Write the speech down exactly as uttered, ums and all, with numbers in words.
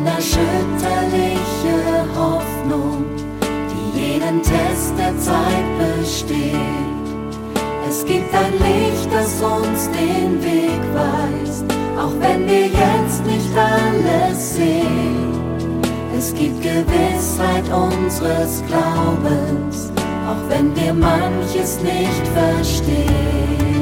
unerschütterliche Hoffnung, die jeden Test der Zeit besteht. Es gibt ein Licht, das uns den Weg weist, auch wenn wir jetzt nicht alles sehen. Es gibt Gewissheit unseres Glaubens, auch wenn wir manches nicht verstehen.